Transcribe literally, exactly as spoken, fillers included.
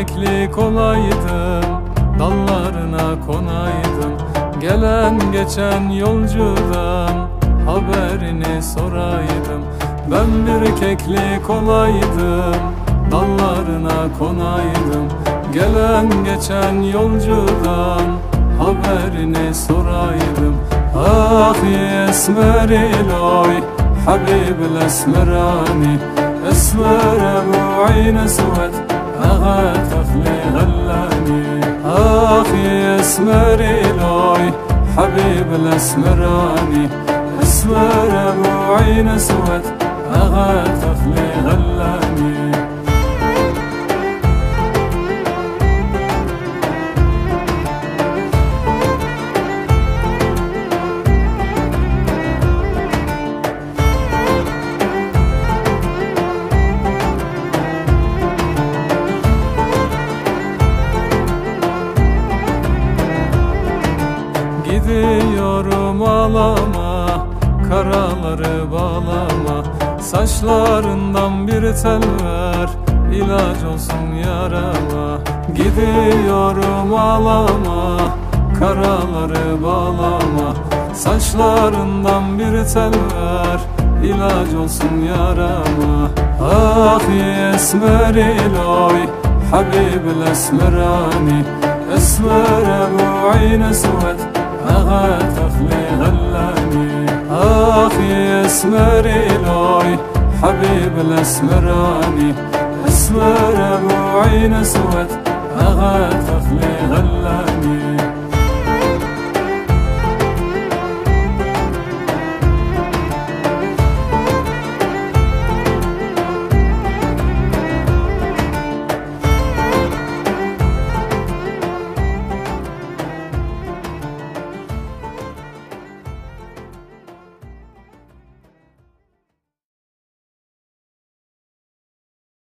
keklik olaydım, dallarına konaydım. Gelen geçen yolcudan haberini soraydım. Ben bir keklik olaydım, dallarına konaydım. Gelen geçen yolcudan haberini soraydım. Ah esmeril oy Habib esmerani, اسمر ابو عين اسود اغاثف لي غلاني. اخي اسمر الوي حبيب الاسمراني، اسمر ابو عين اسود اغاثف لي غلاني. Gidiyorum ağlama, karaları bağlama. Saçlarından bir tel ver, ilaç olsun yarama. Gidiyorum ağlama, karaları bağlama. Saçlarından bir tel ver, ilaç olsun yarama. Ah esmeril oy Habib esmerani, esmer ابو عين اسود اغاثف لي غلاني. اخي اسمر الوي حبيب الاسمراني، اسمر ابو عين اسود اغاثف لي غلاني.